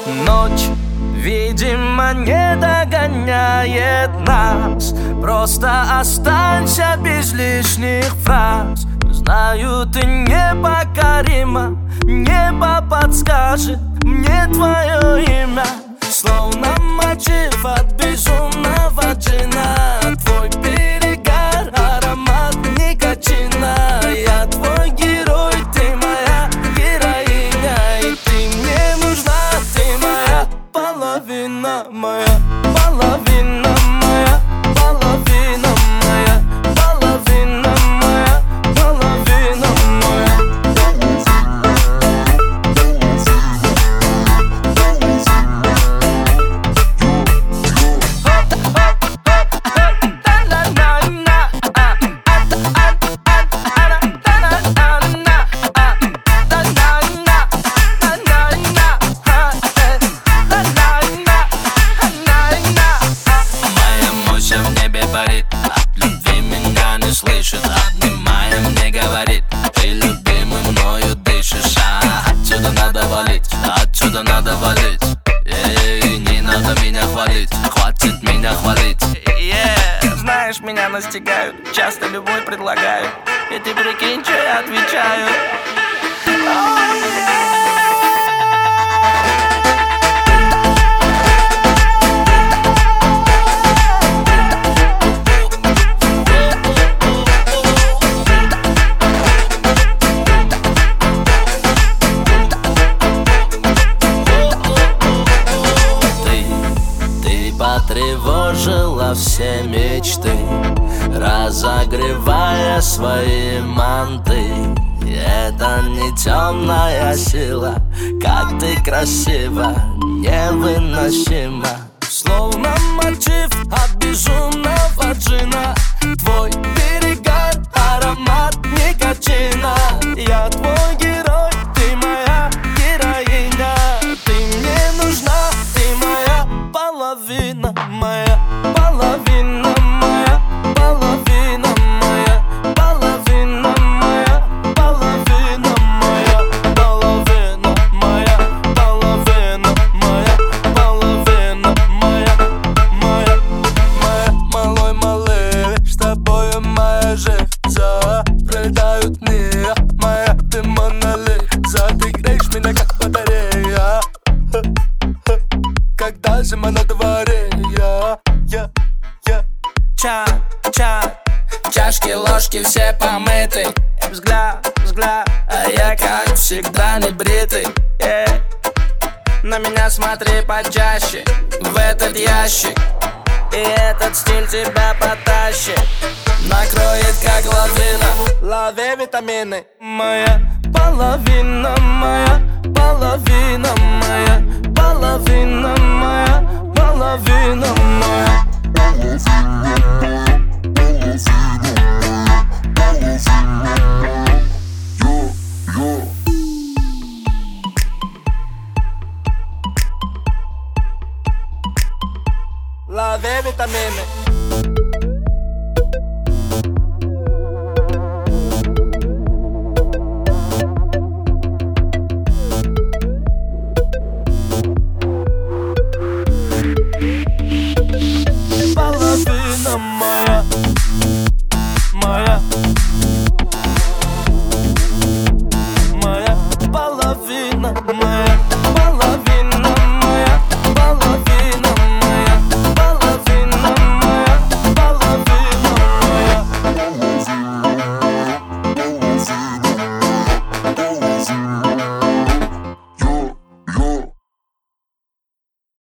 Ночь, видимо, не догоняет нас. Просто останься без лишних фраз. Знаю, ты непокорима. Небо подскажет мне твое имя. Словно мотив от безумного джина. Твой перегар, аромат никотина. Я твой герой, ты моя героиня. И ты мне нужна, ты моя половина, моя половина, моя половина, моя половина, моя половина, моя. В небе парит, от любви меня не слышит. Обнимая мне говорит, ты любимый мною дышишь. Отсюда надо валить, отсюда надо валить. Не надо меня хвалить, хватит меня хвалить. Знаешь, меня настигают, часто любовь предлагают. И ты прикинь, что я отвечаю. Потревожила все мечты, разогревая свои манты. Это не темная сила, как ты красива, невыносима. Словно мотив от безумного джина. Твой перегар, аромат никотина. Я твой герой, ты моя героиня. Ты мне нужна, ты моя половина, моя половина, моя половина, моя половина, моя половина, моя половина, моя половина, моя половина, моя малой малыш, с тобою моя жизнь. Пролетают дни, моя ты монолиза. Ты греешь меня как батарея, когда зима на дворе. Чашки, ложки все помыты. Взгляд, а я как всегда не бритый. На меня смотри почаще, в этот ящик. И этот стиль тебя потащит, накроет как лавина. Лови витамины. Моя половина, моя половина, моя половина, моя половина, моя. Половина, половина, половина.